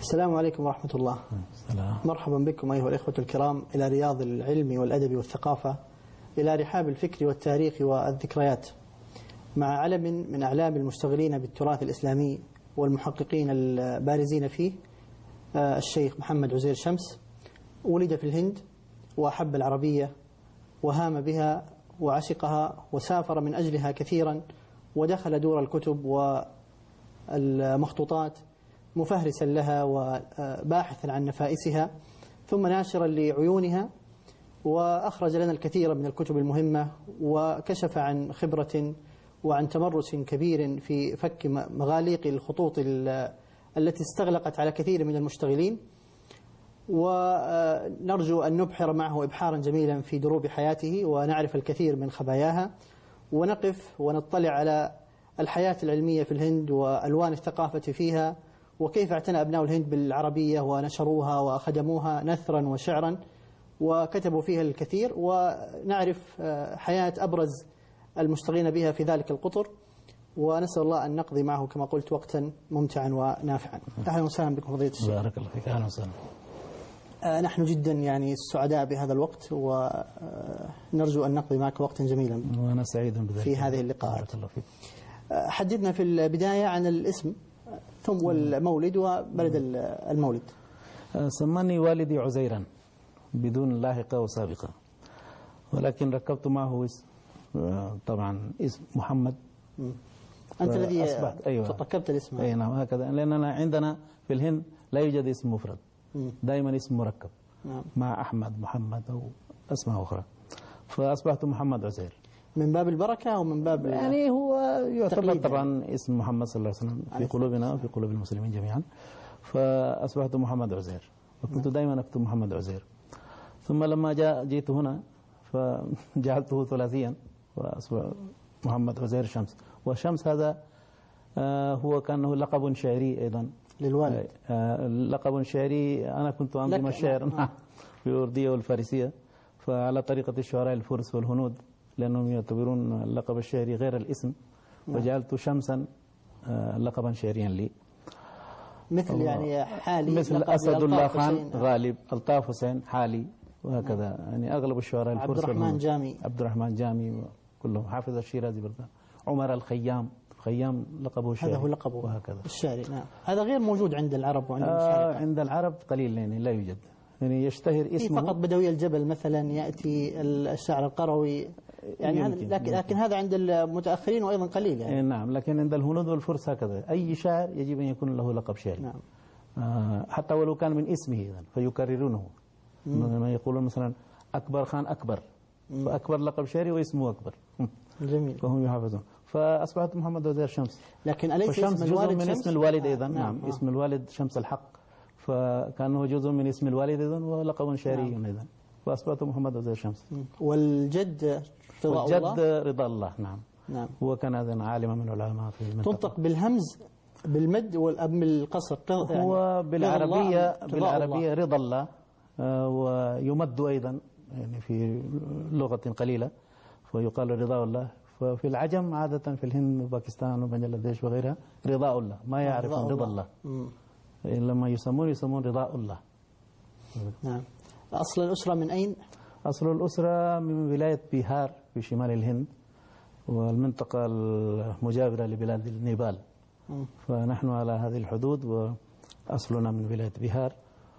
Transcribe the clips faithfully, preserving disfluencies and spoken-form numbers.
السلام عليكم ورحمة الله. السلام. مرحبا بكم أيها الإخوة الكرام إلى رياض العلم والأدب والثقافة، إلى رحاب الفكر والتاريخ والذكريات، مع علم من أعلام المشتغلين بالتراث الإسلامي والمحققين البارزين فيه، الشيخ محمد عزير شمس. ولد في الهند وأحب العربية وهام بها وعشقها وسافر من أجلها كثيرا، ودخل دور الكتب والمخطوطات مفهرسا لها وباحثا عن نفائسها، ثم ناشرا لعيونها، وأخرج لنا الكثير من الكتب المهمة، وكشف عن خبرة وعن تمرس كبير في فك مغاليق الخطوط التي استغلقت على كثير من المشتغلين. ونرجو أن نبحر معه إبحارا جميلا في دروب حياته ونعرف الكثير من خباياها، ونقف ونطلع على الحياة العلمية في الهند وألوان الثقافة فيها، وكيف اعتنى أبناء الهند بالعربية ونشروها وخدموها نثرا وشعرا وكتبوا فيها الكثير، ونعرف حياة أبرز المشتغلين بها في ذلك القطر، ونسأل الله أن نقضي معه كما قلت وقتا ممتعا ونافعا. أهلا وسهلا بكم فضيلة الشيخ. بارك الله فيك. أهلا وسهلا. نحن جدا يعني سعداء بهذا الوقت، ونرجو أن نقضي معك وقتا جميلا وأنا سعيد بذلك في هذه اللقاءات. بارك الله فيك. حدثنا في البداية عن الاسم ثم والمولد وبلد المولد. سماني والدي عزيرا بدون لاحقة وسابقة، ولكن ركبت معه اسم طبعا اسم محمد. أنت الذي أيوة. ركبت الاسم. أي نعم هكذا، لأننا عندنا في الهند لا يوجد اسم مفرد، دائما اسم مركب نعم. مع أحمد محمد أو أسماء أخرى، فأصبحت محمد عزير. من باب البركة أو من باب يعني هو يعتبر طبعا يعني. اسم محمد صلى الله عليه وسلم في قلوبنا وفي قلوب المسلمين جميعا، فأصبحت محمد عزير، وكنت دائما أكتب محمد عزير. ثم لما جاء جيت هنا فجعلته ثلاثيا وأصبح محمد عزير شمس. وشمس هذا هو كان لقب شعري أيضا للوالد. لقب شعري، أنا كنت أنظم الشعر في الأردية والفارسية، فعلى طريقة الشعراء الفرس والهنود، لأنهم يعتبرون اللقب الشعري غير الاسم، وجعلت شمسا لقبا شعريا لي، مثل يعني حالي مثل أسد الله خان غالب، ألطاف حسين حالي، وهكذا. يعني أغلب الشعراء الفرس عبد الرحمن جامي عبد الرحمن جامي كلهم، حافظ الشيرازي برضه، عمر الخيام خيام لقبه الشعري، هذا هو لقبه وهكذا الشعري. نعم. هذا غير موجود عند العرب وعند آه عند العرب قليل، يعني لا يوجد، يعني يشتهر اسمه فقط بدوي الجبل مثلا يأتي الشعر القروي يعني هذا، لكن, لكن هذا عند المتأخرين وأيضا قليل يعني. نعم، لكن عند الهنود والفرس هكذا، أي شاعر يجب أن يكون له لقب شعري. نعم. آه حتى ولو كان من اسمه إذن فيكررونه، ما يقولون مثلا أكبر خان أكبر، فأكبر لقب شعري واسمه أكبر. جميل. فهم يحافظون. فأصبحت محمد عزير شمس. لكن أليس اسم الوالد من اسم الوالد أيضا. آه نعم, نعم. آه. اسم الوالد شمس الحق، فكان هو جزء من اسم الوالد أيضا ولقب شعري نعم. أيضا، فأصبحت محمد عزير شمس. والجد رضا الله. والجد رضا الله. نعم. نعم. هو كان هذا عالما من العلماء في المنطقة. تنطق بالهمز بالمد والأب بالقصر. هو بالعربية بالعربية رضا الله، آه ويمد أيضا يعني في لغة قليلة، فيقال رضا الله. ففي العجم عادة في الهند وباكستان وبنجلاديش وغيرها رضاء الله، ما يعرفون رضا الله, الله. لما يسمون يسمون رضاء الله. نعم. أصل الأسرة من أين؟ أصل الأسرة من ولاية بيهار في شمال الهند والمنطقة المجاورة لبلاد النيبال، فنحن على هذه الحدود، وأصلنا من ولاية بيهار.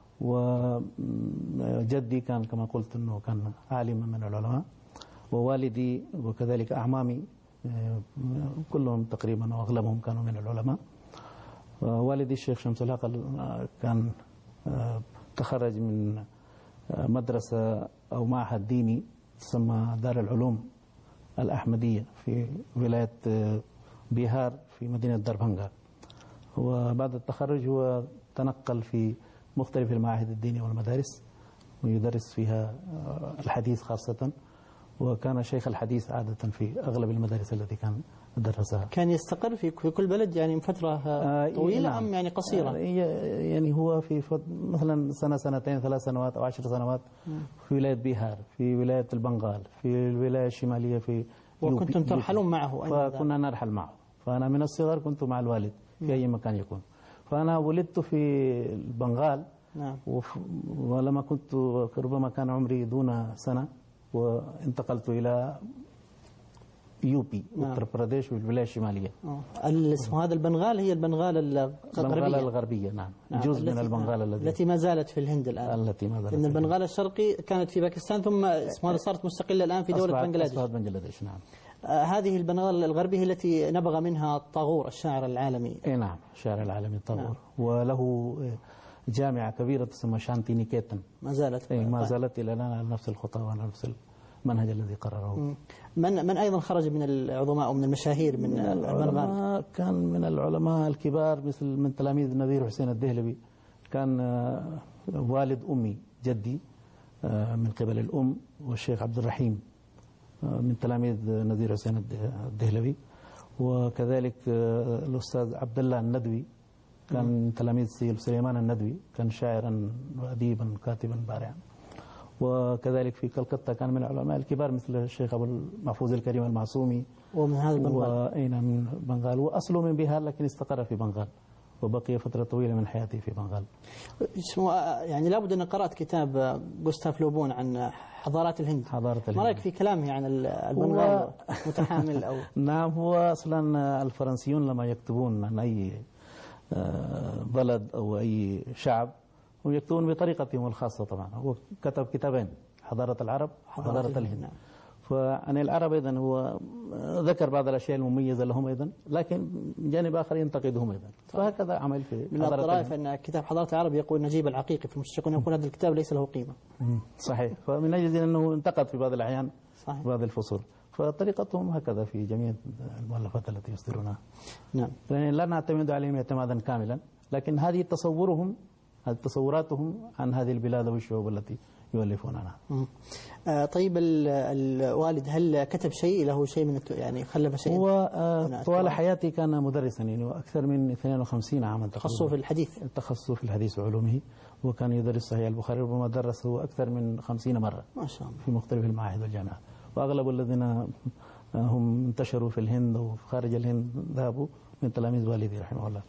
وجدي كان كما قلت أنه كان عالما من العلماء، ووالدي وكذلك أعمامي كلهم تقريبا وأغلبهم كانوا من العلماء. والدي الشيخ شمس الحق كان تخرج من مدرسة أو معهد ديني تسمى دار العلوم الأحمدية في ولاية بيهار في مدينة دربنغا، وبعد التخرج هو تنقل في مختلف المعاهد الدينية والمدارس ويدرس فيها الحديث خاصة، وكان شيخ الحديث عادة في أغلب المدارس التي كان درسها. كان يستقر في في كل بلد يعني فترة طويلة آه أم يعني قصيرة؟ آه يعني هو في مثلا سنة سنتين ثلاث سنوات أو عشر سنوات في ولاية بيهار، في ولاية البنغال، في الولاية الشمالية في وكنتم ترحلون معه؟ فكنا نرحل معه، فأنا من الصغر كنت مع الوالد في أي مكان يكون. فأنا ولدت في البنغال. نعم. ولما كنت ربما كان عمري دون سنة وانتقلت إلى يوبي، نعم. أتر براديش والولاية الشمالية. اسم هذا البنغال هي البنغال الغربية. البنغال الغربية، نعم. نعم. جزء من البنغال الذي التي ما زالت في الهند الآن. التي ما زالت. إن البنغال الشرقي كانت في باكستان، ثم اسمها صارت مستقلة الآن في دولة بنغلاديش. أصبحت بنغلاديش، نعم. آه هذه البنغال الغربية التي نبغى منها طاغور الشاعر العالمي. اي نعم، الشاعر العالمي طاغور. نعم. وله جامعة كبيرة تسمى شانتي نيكيتن. ما زالت. اي ما زالت إلى الآن على نفس الخطى وعلى نفس المنهج الذي قرره. من من أيضا خرج من العظماء ومن المشاهير من, من البنغال؟ كان من العلماء الكبار مثل من تلاميذ نذير حسين الدهلوي. كان والد أمي جدي من قبل الأم، والشيخ عبد الرحيم من تلاميذ نذير حسين الدهلوي، وكذلك الأستاذ عبد الله الندوي كان من تلاميذ سليمان الندوي، كان شاعرا وأديبا كاتبا بارعا. وكذلك في كلكتة كان من العلماء الكبار مثل الشيخ أبو المحفوظ الكريم المعصومي، ومن هذا البنغال. وأين من بنغال، وأصله من بيهار لكن استقر في بنغال وبقي فترة طويلة من حياته في بنغال. يعني لابد أن قرأت كتاب جوستاف لوبون عن حضارات الهند. حضارة الهند. ما رأيك في كلامه عن البنغال متحامل أو؟ نعم، هو أصلا الفرنسيون لما يكتبون عن أي بلد أو أي شعب ويكتبون بطريقتهم الخاصة. طبعا هو كتب كتابين، حضارة العرب وحضارة الهند. نعم. فعن العرب أيضا هو ذكر بعض الأشياء المميزة لهم أيضا، لكن من جانب آخر ينتقدهم أيضا. فهكذا عمل في من الطرائف أن كتاب حضارة العرب يقول نجيب العقيقي في المستشرقون يقول هذا الكتاب ليس له قيمة. صحيح. فمن أجل أنه انتقد في بعض الأحيان في بعض الفصول، فطريقتهم هكذا في جميع المؤلفات التي يصدرونها. نعم. لا نعتمد عليهم اعتمادا كاملا، لكن هذه تصورهم، هذه تصوراتهم عن هذه البلاد والشعوب التي يؤلفون عنها. آه طيب الوالد هل كتب شيء، له شيء من يعني خلف شيء؟ هو آه طوال حياتي كان مدرسا، يعني أكثر من اثنين وخمسين عاما تخصصه في الحديث. تخصصه في الحديث وعلومه، وكان يدرس صحيح البخاري، ربما درسه أكثر من خمسين مرة ما شاء الله في مختلف المعاهد والجامعات. وأغلب الذين هم انتشروا في الهند وخارج الهند ذهبوا من تلاميذ والدي رحمه الله.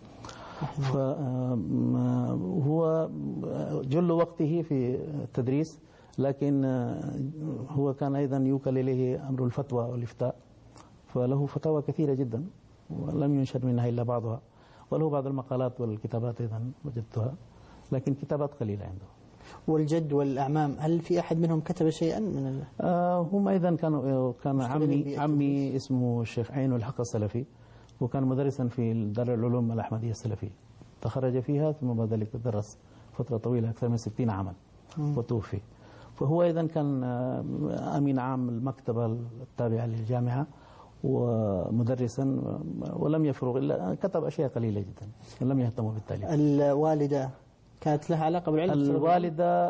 فهو جل وقته في التدريس، لكن هو كان أيضا يوكل إليه أمر الفتوى والإفتاء، فله فتاوى كثيرة جدا ولم ينشر منها إلا بعضها، وله بعض المقالات والكتابات أيضا وجدتها، لكن كتابات قليلة عنده. والجد والأعمام هل في أحد منهم كتب شيئا من ال... آه هم أيضا كانوا كان عمي عمي اسمه الشيخ عين الحق السلفي، وكان مدرسا في دار العلوم الأحمدية السلفية، تخرج فيها ثم بعد ذلك درس فترة طويلة أكثر من ستين عاما وتوفي. فهو أيضا كان أمين عام المكتبة التابعة للجامعة ومدرسا، ولم يفرغ إلا كتب أشياء قليلة جدا، لم يهتم بالتاليف. الوالدة كانت لها علاقة بالعلم؟ الوالدة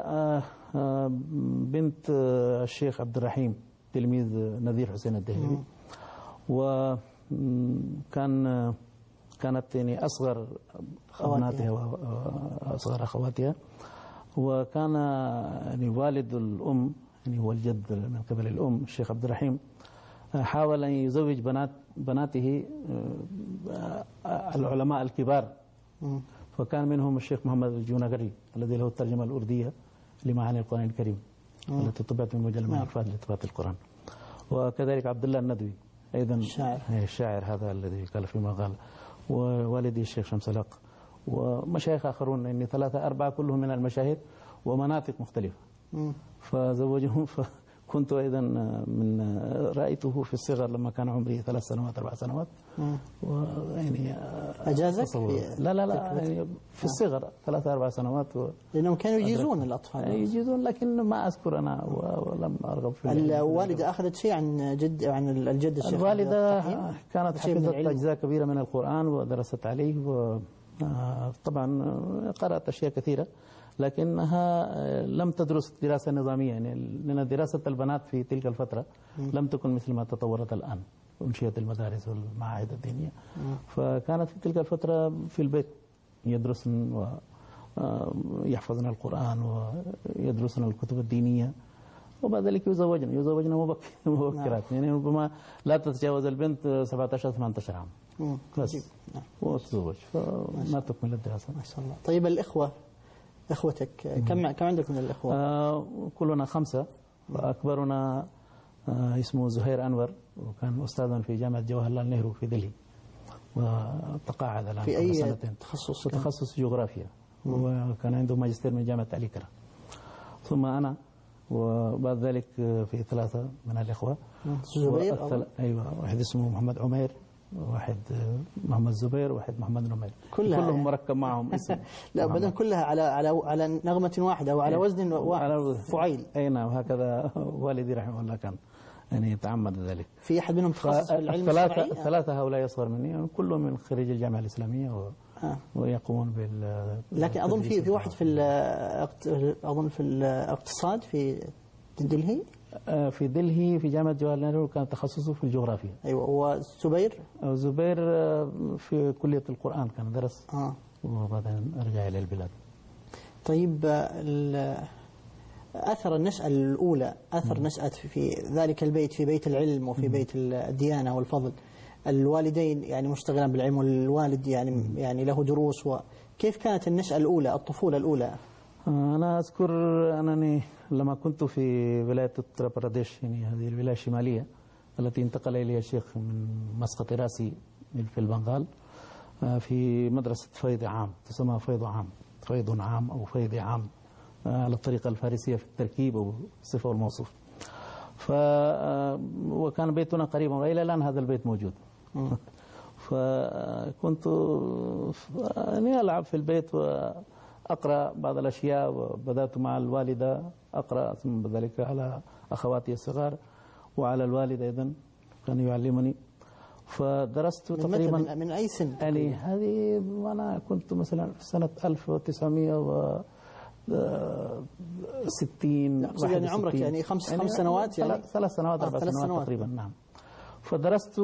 بنت الشيخ عبد الرحيم تلميذ نذير حسين الدهلوي، وكان كانت يعني أصغر أبناتها وأصغر أخواتها. وكان يعني والد الأم يعني هو الجد من قبل الأم الشيخ عبد الرحيم حاول أن يزوج بنات بناته العلماء الكبار، فكان منهم الشيخ محمد الجونغري الذي له الترجمة الأردية لمعاني القرآن الكريم التي طبعت من مجلة المعرفات لإثبات القرآن، وكذلك عبد الله الندوي أيضا الشاعر, الشاعر هذا الذي قال في مقال، ووالدي الشيخ شمس الحق، ومشايخ آخرون يعني ثلاثة أربعة كلهم من المشاهير ومناطق مختلفة. فزوجهم، فكنت أيضا من رأيته في الصغر لما كان عمري ثلاث سنوات أربع سنوات، ويعني أجازك؟ لا لا لا يعني في الصغر ثلاثة أربع سنوات و... لأنهم كانوا يجيزون الأطفال. يجيزون، لكن ما أذكر أنا ولم أرغب في. الوالدة أخذت شيء عن جد عن الجد الشيخ؟ الوالدة كانت حفظت أجزاء كبيرة من القرآن ودرست عليه، وطبعا قرأت أشياء كثيرة، لكنها لم تدرس دراسة نظامية، يعني لأن دراسة البنات في تلك الفترة لم تكن مثل ما تطورت الآن، أنشئت المدارس والمعاهد الدينية. فكانت في تلك الفترة في البيت يدرسن ويحفظن القرآن ويدرسن الكتب الدينية، وبعد ذلك يزوجن يزوجن مبكرات، يعني ربما لا تتجاوز البنت سبعة عشر ثمانية عشر عام. بس وتزوج فما تكمل الدراسة. ما شاء الله. طيب الإخوة إخوتك كم كم عندك من الإخوة؟ آه كلنا خمسة، وأكبرنا آه اسمه زهير أنور، وكان أستاذا في جامعة جواهر لال نهرو في دلهي، وتقاعد الآن في أي سنتين. تخصص؟ تخصص جغرافيا، وكان عنده ماجستير من جامعة عليكرة. ثم أنا، وبعد ذلك في ثلاثة من الإخوة. زبير؟ أيوة، واحد اسمه محمد عمير، واحد محمد زبير، واحد محمد نمير، كلها كلهم يعني مركب معهم اسم. لا بدل كلها على على على نغمة واحدة أو على وزن واحد، فعيل. أي نعم، هكذا والدي رحمه الله كان يعني يتعمد ذلك. في أحد منهم تخصص في العلم الثلاثة الشرعي؟ ثلاثة هؤلاء يصغر مني، يعني كلهم من خريج الجامعة الإسلامية و... آه. ويقومون بال. لكن أظن في في واحد في أظن في الاقتصاد في دلهي. في دلهي في جامعة جواهر لال نهرو، كان تخصصه في الجغرافيا. أيوة. وزبير؟ زبير في كلية القرآن كان درس. آه. وبعدين رجع إلى البلاد. طيب أثر النشأة الأولى، أثر م. نشأة في ذلك البيت، في بيت العلم وفي م. بيت الديانة والفضل، الوالدين يعني مشتغلان بالعلم، والوالد يعني م. يعني له دروس، وكيف كانت النشأة الأولى، الطفولة الأولى؟ أنا أذكر أنني لما كنت في ولاية أوتر براديش، يعني هذه الولاية الشمالية التي انتقل إليها الشيخ من مسقط راسي في البنغال، في مدرسة فيض عام تسمى فيض عام، فيض عام أو فيض عام على الطريقة الفارسية في التركيب والصفة والموصوف. ف وكان بيتنا قريبا، وإلى الآن هذا البيت موجود. فكنت يعني ألعب في البيت وأقرأ بعض الأشياء، وبدأت مع الوالدة أقرأ، ثم بذلك على أخواتي الصغار وعلى الوالد أيضا كان يعلمني. فدرست من تقريبا من, من أي سن؟ يعني هذه وأنا كنت مثلا في سنة ألف وتسعمائة وستين. يعني عمرك يعني خمس يعني خمس سنوات يعني ثلاث سنوات أربع آه سنوات, سنوات تقريبا. نعم. فدرست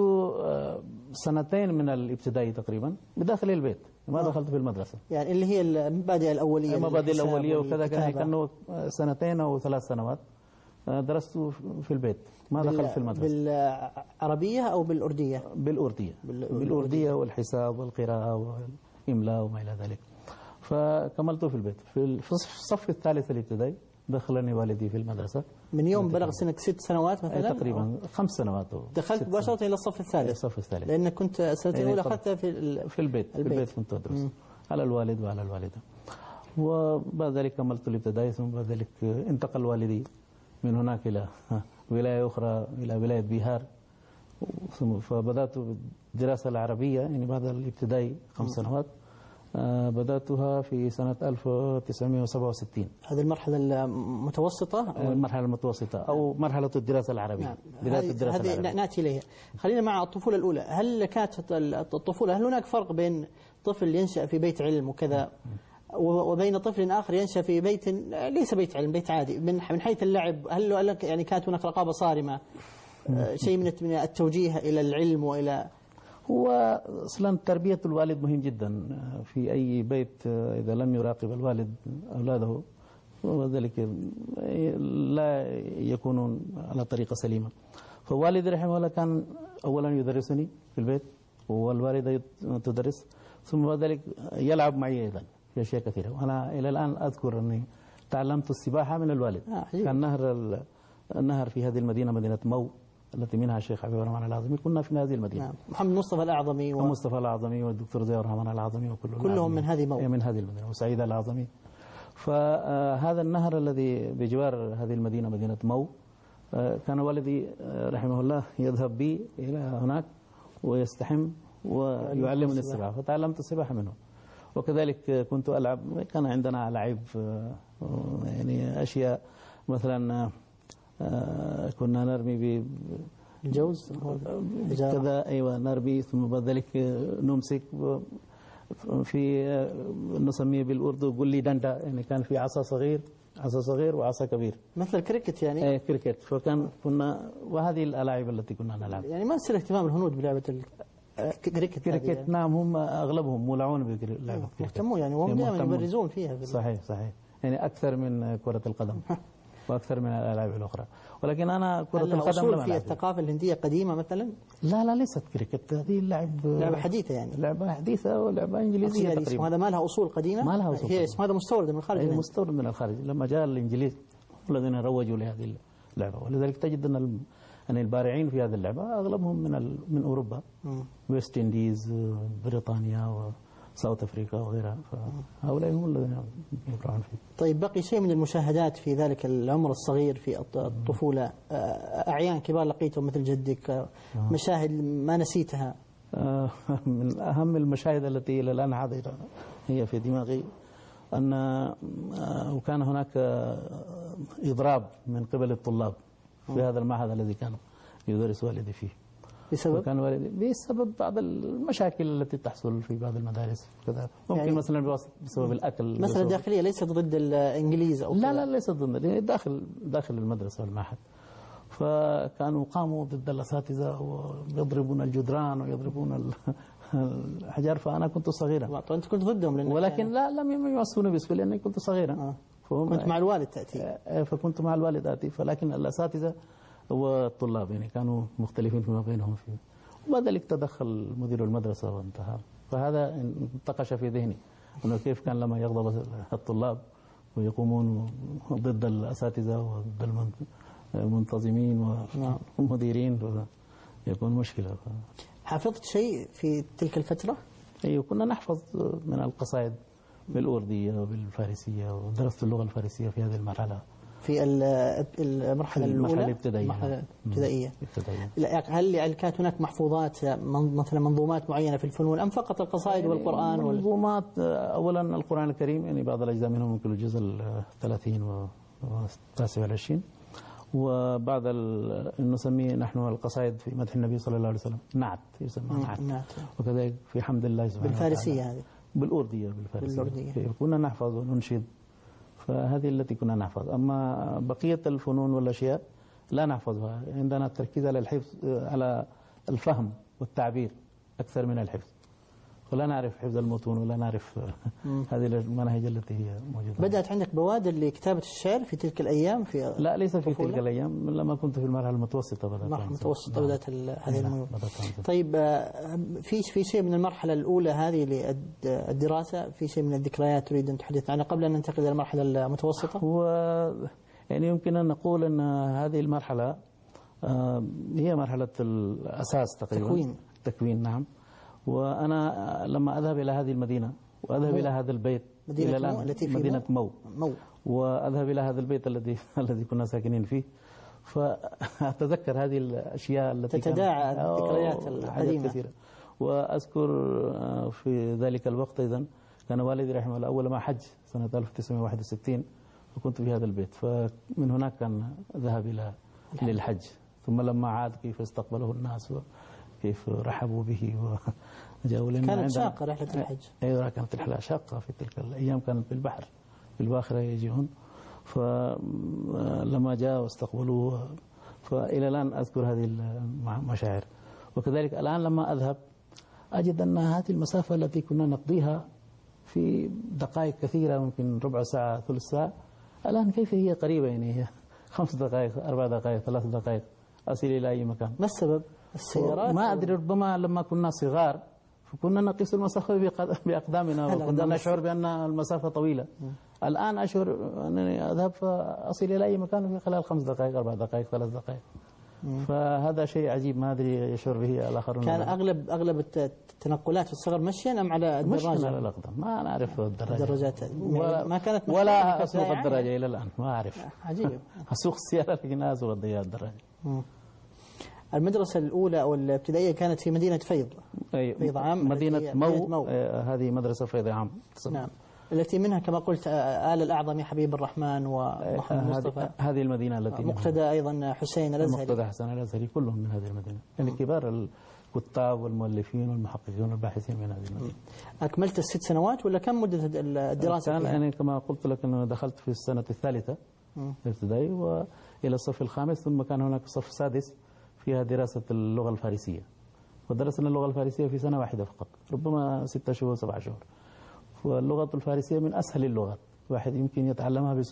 سنتين من الابتدائي تقريبا بداخل البيت، ما آه. دخلت في المدرسة. يعني اللي هي المبادئ الأولية، المبادئ الأولية وكذا، كان كانوا سنتين أو ثلاث سنوات درست في البيت، ما دخلت في المدرسة. بالعربية أو بالأردية؟ بالأردية. بالأردية والحساب والقراءة والإملاء وما إلى ذلك. فكملت في البيت. في الصف الثالث الابتدائي دخلني والدي في المدرسة. من يوم بلغ سنك ست سنوات مثلا؟ تقريبا أو خمس سنوات. دخلت مباشرة إلى الصف الثالث؟ الصف الثالث. لأنك كنت السنتين الأولى أخذتها في في البيت. البيت. في البيت كنت أدرس م. على الوالد وعلى الوالدة. وبعد ذلك كملت الابتدائي، ثم بعد ذلك انتقل والدي من هناك إلى ولاية أخرى، إلى ولاية بيهار. فبدأت الدراسة العربية يعني بعد الابتدائي خمس سنوات، بدأتها في سنة ألف وتسعمائة وسبعة وستين. هذه المرحلة المتوسطة؟ المرحلة المتوسطة أو مرحلة الدراسة العربية. نعم. بداية الدراسة العربية. هذه نأتي إليها. خلينا مع الطفولة الأولى. هل كانت الطفولة، هل هناك فرق بين طفل ينشأ في بيت علم وكذا وبين طفل آخر ينشأ في بيت ليس بيت علم، بيت عادي، من من حيث اللعب؟ هل يعني كانت هناك رقابة صارمة، شيء من التوجيه إلى العلم وإلى؟ هو أصلا تربية الوالد مهم جدا في أي بيت. إذا لم يراقب الوالد أولاده وذلك لا يكونون على طريقة سليمة. فوالدي رحمه الله كان أولا يدرسني في البيت، والوالدة تدرس، ثم بعد ذلك يلعب معي أيضا في أشياء كثيرة. وأنا إلى الآن أذكر أني تعلمت السباحة من الوالد. آه كان نهر النهر في هذه المدينة، مدينة مو التي منها الشيخ حبيب الرحمن الأعظمي، كنا في هذه المدينة. نعم. محمد مصطفى الأعظمي و... ومصطفى الأعظمي والدكتور زياد الرحمن الأعظمي وكل كلهم من هذه مو. من هذه المدينة، وسعيد الأعظمي. فهذا النهر الذي بجوار هذه المدينة، مدينة مو، كان والدي رحمه الله يذهب بي إلى هناك ويستحم ويعلمني السباحة، فتعلمت السباحة منه. وكذلك كنت ألعب، كان عندنا لعب يعني أشياء، مثلا كنا نرمي بالجوز كذا. أيوة نرمي، ثم بعد ذلك نمسك في نسميه بالأردو قولي دندا، يعني كان في عصا صغير عصا صغير وعصا كبير، مثل الكريكت يعني. ايه كريكت. فكان كنا وهذه الألاعب التي كنا نلعب. يعني ما يصير اهتمام الهنود بلعبة الكريكت؟ كريكت يعني. نعم، هم أغلبهم مولعون بلعبة الكريكت، مهتمون يعني، وهم دائما يبرزون فيها. صحيح صحيح، يعني أكثر من كرة القدم. وأكثر من الألعاب الأخرى. ولكن أنا كرة هل القدم أصول لم في ألعب. الثقافة الهندية قديمة مثلا؟ لا لا ليست كريكت، هذه اللعب لعبة حديثة يعني. لعبة حديثة ولعبة إنجليزية يعني تقريبا. هذا ما لها أصول قديمة؟ ما لها أصول هي قديمة. اسم هذا مستورد من الخارج. هي مستورد من الخارج، لما جاء الإنجليز الذين روجوا لهذه اللعبة، ولذلك تجد أن ال- أن البارعين في هذه اللعبة أغلبهم من ال- من أوروبا، ويست إنديز، بريطانيا وساوث أفريقيا وغيرها، فهؤلاء هم الذين يبرعون فيه. طيب بقي شيء من المشاهدات في ذلك العمر الصغير في الط- الطفولة، آه، أعيان كبار لقيتهم مثل جدك، آه، مشاهد ما نسيتها؟ آه، من أهم المشاهد التي إلى الآن حاضرة هي في دماغي أن آه، وكان هناك آه، إضراب من قبل الطلاب في هذا المعهد الذي كان يدرس والدي فيه. بسبب؟ وكان والدي بسبب بعض المشاكل التي تحصل في بعض المدارس كذا، ممكن يعني مثلا بواسطة- بسبب الأكل. مسألة بسبب- داخلية ليست ضد الإنجليز أو لا كذا. لا ليس ضمن داخل داخل المدرسة والمعهد. فكانوا قاموا ضد الأساتذة ويضربون الجدران ويضربون ال- الأحجار، فأنا كنت صغيرا. طبعاً أنت كنت ضدهم لأنك ولكن لا لم يوصوني باسمي لأني كنت صغيرا. آه. فهم- كنت مع الوالد تأتي. آه، فكنت مع الوالد آتي، فلكن الأساتذة والطلاب يعني كانوا مختلفين فيما بينهم فيه. وبعد ذلك تدخل مدير المدرسة وانتهى. فهذا انتقش في ذهني أنه كيف كان لما يغضب الطلاب ويقومون ضد الأساتذة وضد المن- المنتظمين والمديرين يكون مشكلة. حافظت شيء في تلك الفترة؟ أيوة كنا نحفظ من القصائد بالأردية وبالفارسية، ودرست اللغة الفارسية في هذه المرحلة. في ال- المرحلة في المرحلة الأولى؟ الابتدائية. المرحلة الابتدائية. ابتدائية. لا، هل يعني كانت هناك محفوظات من- مثلا منظومات معينة في الفنون أم فقط القصائد والقرآن وال... منظومات، أولا القرآن الكريم يعني بعض الأجزاء منه ممكن الجزء الثلاثين والتاسع والعشرين، وبعض ال- نسميه نحن القصائد في مدح النبي صلى الله عليه وسلم نعت، يسمى نعت. نعت. وكذلك في حمد الله سبحانه بالفارسية وتعالى. هذه؟ بالأردية بالفارسية. بالأردية. كنا نحفظ وننشد، فهذه التي كنا نحفظ. أما بقية الفنون والأشياء لا نحفظها، عندنا التركيز على الحفظ، على الفهم والتعبير أكثر من الحفظ، ولا نعرف حفظ المتون ولا نعرف هذه المناهج التي هي موجودة. بدأت عندك بوادر لكتابة الشعر في تلك الأيام؟ في لا ليس في طفولة؟ تلك الأيام، لما كنت في المرحلة المتوسطة بدأت. المرحلة المتوسطة بدأت ال- هذه نعم، الميول. بدأت أنزل. طيب آه، في في شيء من المرحلة الأولى هذه للدراسة، في شيء من الذكريات تريد أن تحدث عنها قبل أن ننتقل إلى المرحلة المتوسطة؟ هو يعني يمكن أن نقول أن هذه المرحلة آه، هي مرحلة الأساس تقريبا. تكوين. تكوين نعم. وأنا لما أذهب إلى هذه المدينة وأذهب إلى هذا البيت مدينة إلى مو الآن، التي في مدينة مو, مو. مو. وأذهب إلى هذا البيت الذي الذي كنا ساكنين فيه، فأتذكر هذه الأشياء التي تتداعى كانت- الذكريات أوه، القديمة. حاجات كثيرة. وأذكر في ذلك الوقت أيضا كان والدي رحمه الله أول ما حج سنة ألف وتسعمائة وواحد وستين، وكنت في هذا البيت، فمن هناك كان ذهب إلى للحج. ثم لما عاد كيف استقبله الناس وكيف رحبوا به وجاءوا لنا. كانت عندنا- شاقة رحلة الحج. أيوة كانت رحلة شاقة في تلك الأيام، كانت بالبحر في الباخرة يجيون، فلما جاء واستقبلوه، فإلى الآن أذكر هذه المشاعر. وكذلك الآن لما أذهب أجد أن هذه المسافة التي كنا نقضيها في دقائق كثيرة، ممكن ربع ساعة ثلث ساعة، الآن كيف هي قريبة، يعني هي خمس دقائق أربع دقائق ثلاث دقائق أصل إلى أي مكان. ما السبب؟ السيارات؟ ما أدري، ربما لما كنا صغار فكنا نقيس المسافة بأقدامنا وكنا الأقدام نشعر بأن المسافة طويلة. الآن أشعر أنني أذهب فأصل إلى أي مكان في خلال خمس دقائق أربع دقائق ثلاث دقائق. فهذا شيء عجيب، ما أدري يشعر به الآخرون. كان أغلب أغلب التنقلات في الصغر مشيا أم على مش الدراجة؟ على الأقدام، ما نعرف الدراجة. الدراجات ولا ما كانت ولا أسوق سائعة؟ الدراجة إلى الآن، ما أعرف. عجيب. أسوق السيارة لكن لا أسوق الدراجة. مم. المدرسة الأولى أو الابتدائية كانت في مدينة فيض. أي فيض عام، مدينة التي هي مو, مدينة مو. آه، هذه مدرسة فيض عام. نعم، التي منها كما قلت آه، آل الأعظم حبيب الرحمن ومحمد هذه- مصطفى، هذه المدينة التي منها. مقتدى أيضا حسين الأزهري. مقتدى حسن الأزهري، كلهم من هذه المدينة، يعني كبار الكتاب والمؤلفين والمحققين والباحثين من هذه المدينة. أكملت الست سنوات ولا كم مدة الدراسة كان فيها؟ يعني كما قلت لك أنه دخلت في السنة الثالثة ابتدائي وإلى الصف الخامس، ثم كان هناك الصف السادس فيها دراسة اللغة الفارسية، ودرسنا اللغة الفارسية في سنة واحدة فقط، ربما ستة شهور سبعة شهور. واللغة الفارسية من أسهل اللغات، واحد يمكن يتعلمها بسهولة،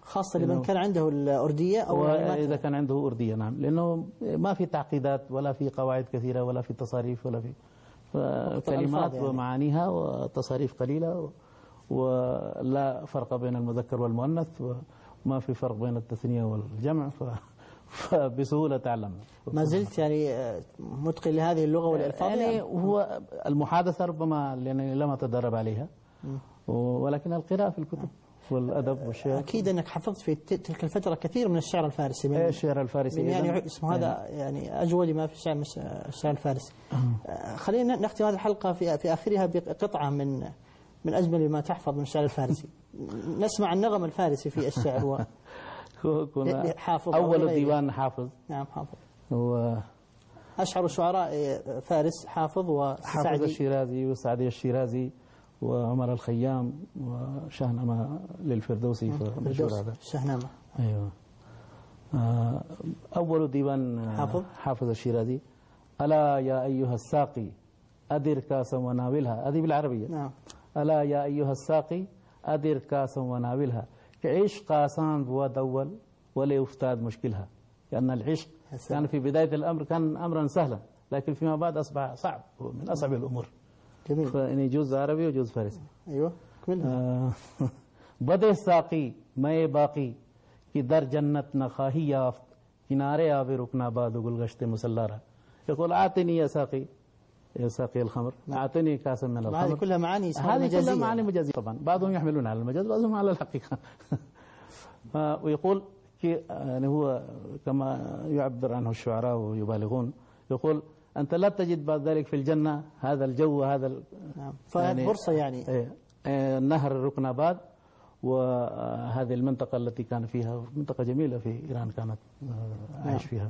خاصة لمن كان عنده الأردية أو إذا كان عنده أردية، نعم، لأنه ما في تعقيدات ولا في قواعد كثيرة ولا في تصاريف ولا في كلمات يعني. ومعانيها وتصاريف قليلة، ولا فرق بين المذكر والمؤنث، وما في فرق بين التثنية والجمع، ف فبسهولة تعلم. ما زلت يعني متقن لهذه اللغة والألفاظ؟ يعني هو المحادثة ربما لأنني لم أتدرب عليها، ولكن القراءة في الكتب والأدب والشعر. أكيد أنك حفظت في تلك الفترة كثير من الشعر الفارسي. من الشعر الفارسي يعني اسمه هذا يعني أجود ما في الشعر الشعر الفارسي. خلينا نختم هذه الحلقة في في آخرها بقطعة من من أجمل ما تحفظ من الشعر الفارسي. نسمع النغم الفارسي في الشعر. و حافظ أول الديوان حافظ. نعم حافظ. هو أشعر الشعراء فارس حافظ وسعدي. حافظ الشيرازي وسعدي الشيرازي وعمر الخيام وشهنمة للفردوسي. فردوسي شهنمة. أيوة. أول ديوان حافظ حافظ الشيرازي: ألا يا أيها الساقي أدر كاسا وناولها. هذه بالعربية. نعم. ألا يا أيها الساقي أدر كاسا وناولها، كعشق آسان بود أول ولا يفتاد مشكلها. لأن العشق كان في بداية الأمر كان أمرا سهلا، لكن فيما بعد أصبح صعب ومن أصعب الأمور. جميل. فإن يجوز عربي ويجوز فارسي. أيوة كملها. بدے ساقی میں باقی کہ در جنت نخواهی یافت کنارے آب رکناباد گلگشت مسلارا. يقول أعطني يا ساقي يا ساقي الخمر، أعطني كاسا من الخمر. هذه كلها معاني هذه كلها معاني مجازية طبعا، بعضهم يحملون على المجاز بعضهم على الحقيقة. ويقول يعني هو كما يعبر عنه الشعراء ويبالغون، يقول أنت لا تجد بعد ذلك في الجنة هذا الجو هذا. نعم. فهذه فرصة يعني. ايه نهر ركناباد، وهذه المنطقة التي كان فيها منطقة جميلة في إيران كانت عايش فيها.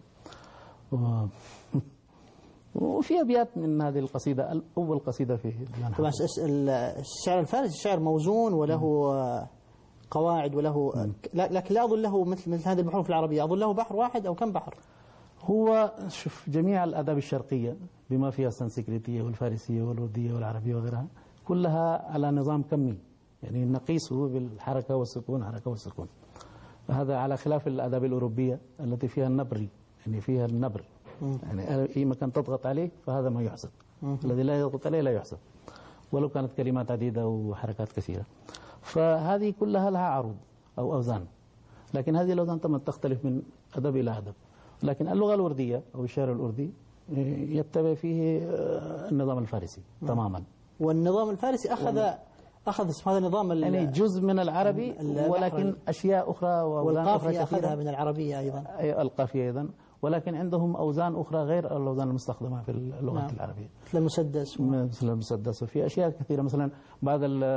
وفي أبيات من هذه القصيدة، الأول قصيدة في ديوان طبعا الشعر الفارسي شعر موزون وله قواعد وله، لكن لا أظن له مثل مثل هذه البحور في العربية. أظن له بحر واحد أو كم بحر؟ هو شوف جميع الآداب الشرقية بما فيها السنسكريتية والفارسية والوردية والعربية وغيرها كلها على نظام كمي، يعني نقيسه بالحركة والسكون، حركة والسكون. هذا على خلاف الآداب الأوروبية التي فيها النبري، يعني فيها النبر، يعني أي مكان تضغط عليه فهذا ما يحسب، الذي لا يضغط عليه لا يحسب ولو كانت كلمات عديدة وحركات كثيرة. فهذه كلها لها عروض أو أوزان، لكن هذه الأوزان طبعا تختلف من أدب إلى أدب. لكن اللغة الوردية أو الشعر الأردي يتبع فيه النظام الفارسي تماما. والنظام الفارسي أخذ و... أخذ اسم هذا النظام يعني جزء من العربي، ولكن أشياء أخرى والقافية أخذها من العربية أيضا. القافية أيضا، ولكن عندهم أوزان أخرى غير الأوزان المستخدمة في اللغة نعم. العربية، مثل المسدس و... مثل المسدس. وفي أشياء كثيرة، مثلا بعض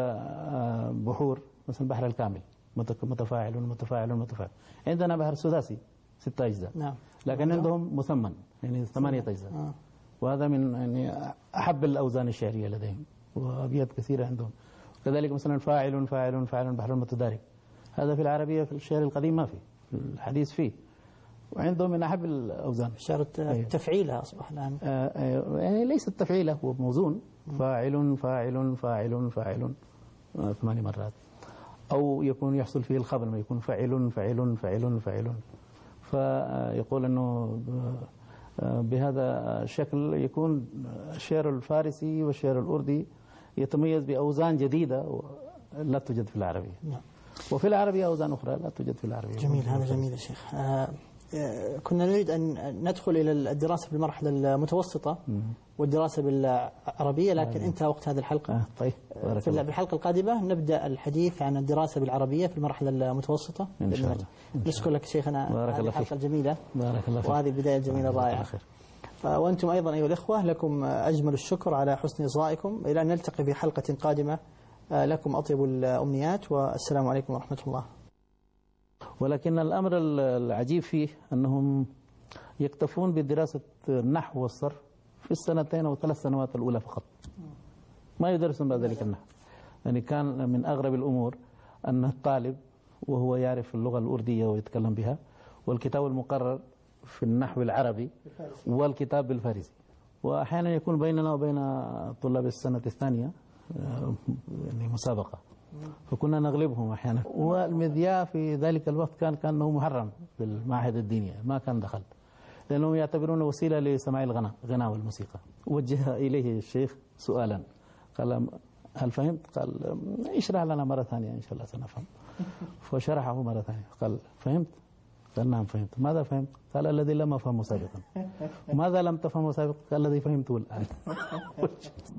البحور مثلا بحر الكامل متفاعل متفاعل متفاعل، عندنا بحر سداسي ستة أجزاء نعم. لكن عندهم مثمن يعني ثمانية أجزاء. آه. وهذا من يعني أحب الأوزان الشعرية لديهم، وأبيات كثيرة عندهم. كذلك مثلا فاعل فاعل فاعل بحر متدارك، هذا في العربية في الشعر القديم ما في، في الحديث فيه، وعندهم من أحب الأوزان. شعر التفعيلة أصبح الآن آه يعني ليس التفعيلة، هو موزون، فاعل فاعل فاعل فاعل آه ثماني مرات، أو يكون يحصل فيه الخبر ما يكون فاعل فاعل فاعل فاعل. فيقول أنه بهذا الشكل يكون الشعر الفارسي والشعر الأردي يتميز بأوزان جديدة لا توجد في العربية. نعم. وفي العربية أوزان أخرى لا توجد في العربية. جميل، هذا جميل يا شيخ. آه كنا نريد أن ندخل إلى الدراسة في المرحلة المتوسطة والدراسة بالعربية، لكن انتهى وقت هذه الحلقة. آه طيب. في الحلقة القادمة نبدأ الحديث عن الدراسة بالعربية في المرحلة المتوسطة إن شاء الله. نشكر لك شيخنا هذه الحلقة الجميلة. بارك الله فيك. وهذه البداية الجميلة الرائعة. وأنتم أيضا أيها الإخوة لكم أجمل الشكر على حسن إصغائكم. إلى أن نلتقي في حلقة قادمة، لكم أطيب الأمنيات، والسلام عليكم ورحمة الله. ولكن الأمر العجيب فيه أنهم يكتفون بدراسة النحو والصرف في السنتين أو ثلاث سنوات الأولى فقط، ما يدرسون بعد ذلك النحو. يعني كان من أغرب الأمور أن الطالب وهو يعرف اللغة الأردية ويتكلم بها، والكتاب المقرر في النحو العربي والكتاب بالفارسي، وأحيانا يكون بيننا وبين طلاب السنة الثانية يعني مسابقة فكنا نغلبهم أحيانا. والمذياع في ذلك الوقت كان كأنه محرم في المعاهد الدينية، ما كان دخل، لأنهم يعتبرون وسيلة لسماع الغناء غناء والموسيقى. وجه إليه الشيخ سؤالا، قال هل فهمت؟ قال اشرح لنا مرة ثانية إن شاء الله سنفهم. فشرحه مرة ثانية، قال فهمت؟ قال نعم فهمت. ماذا فهمت؟ قال الذي لم أفهمه سابقا. ماذا لم تفهمه سابقا؟ قال الذي فهمته الآن.